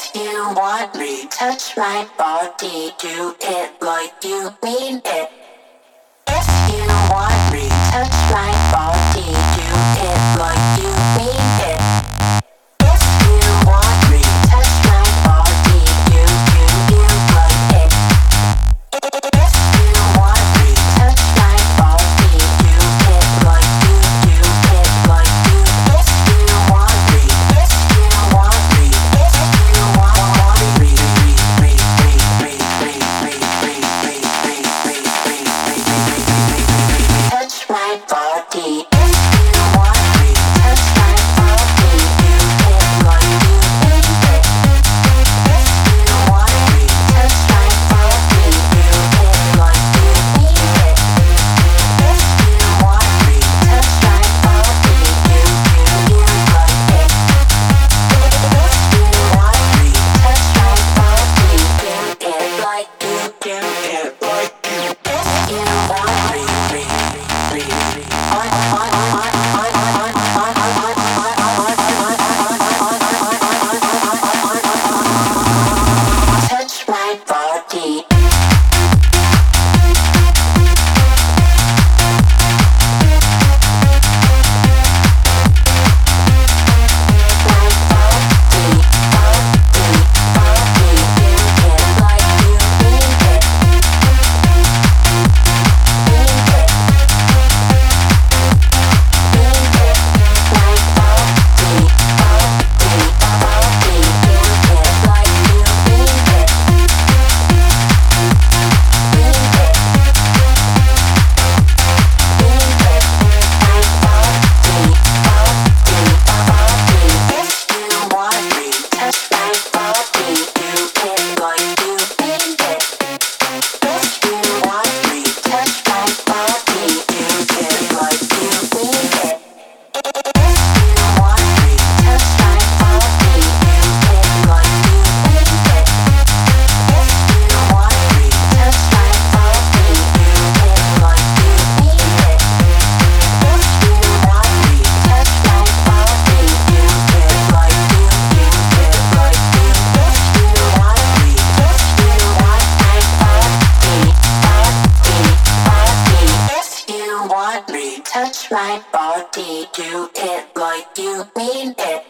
You want me, touch my body, do it like you mean it. If you want me, touch my body, do it like you mean it. If you want me, touch my body, do you like it. If you want me, touch my body, do it like you do it like you. If you want me, if you want me, if you want me, touch my body. If you want me, touch my body, do it like you mean it. If you want me, touch my body, do it like you mean it. If you want me, touch my body, do you like it. If you want me, touch my body, do it like you do it like you. If you want me, touch my body. Touch my body, do it like you mean it.